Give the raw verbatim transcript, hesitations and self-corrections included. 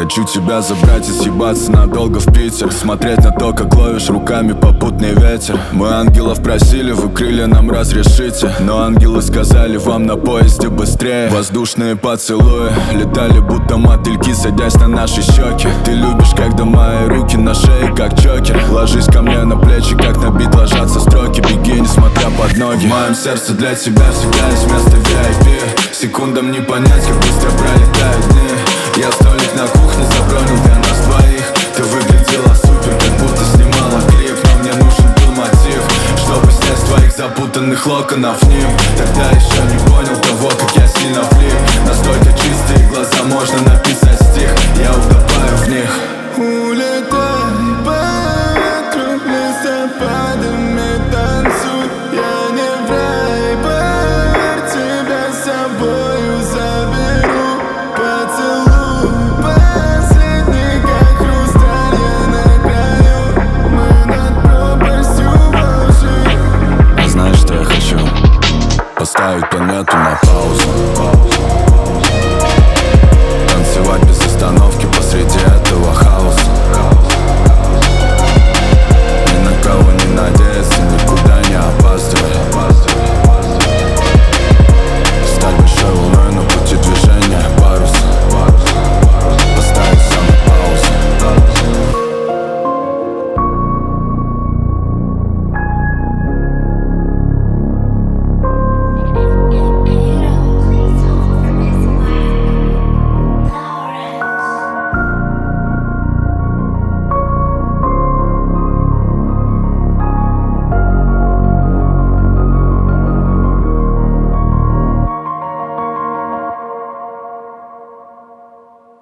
Хочу тебя забрать и съебаться надолго в Питер. Смотреть на то, как ловишь руками попутный ветер. Мы ангелов просили, вы крылья нам разрешите, но ангелы сказали вам на поезде быстрее. Воздушные поцелуи летали будто мотыльки, садясь на наши щеки. Ты любишь, когда мои руки на шее, как чокер. Ложись ко мне на плечи, как на бит ложатся строки. Беги, несмотря под ноги. В моем сердце для тебя всегда есть место ви ай пи. Секундам не понять, как быстро пролетают дни. Я столик на кухне забронил для нас двоих. Ты выглядела супер, как будто снимала клип. Но мне нужен был мотив, чтобы снять с твоих запутанных локонов ним. Тогда еще не понял того, как я сильно влип. Настолько чистые глаза, можно написать стих. Я утопаю в них. Улетай по ветру, листопадами танцуй. Я не в рай, поверь, тебя с собою заберу. Поцелуй последний, как хрусталь, я на краю. Мы над пропастью во лжи. Знаешь, что я хочу? Поставить планету на паузу. Танцевать без остановки посреди этого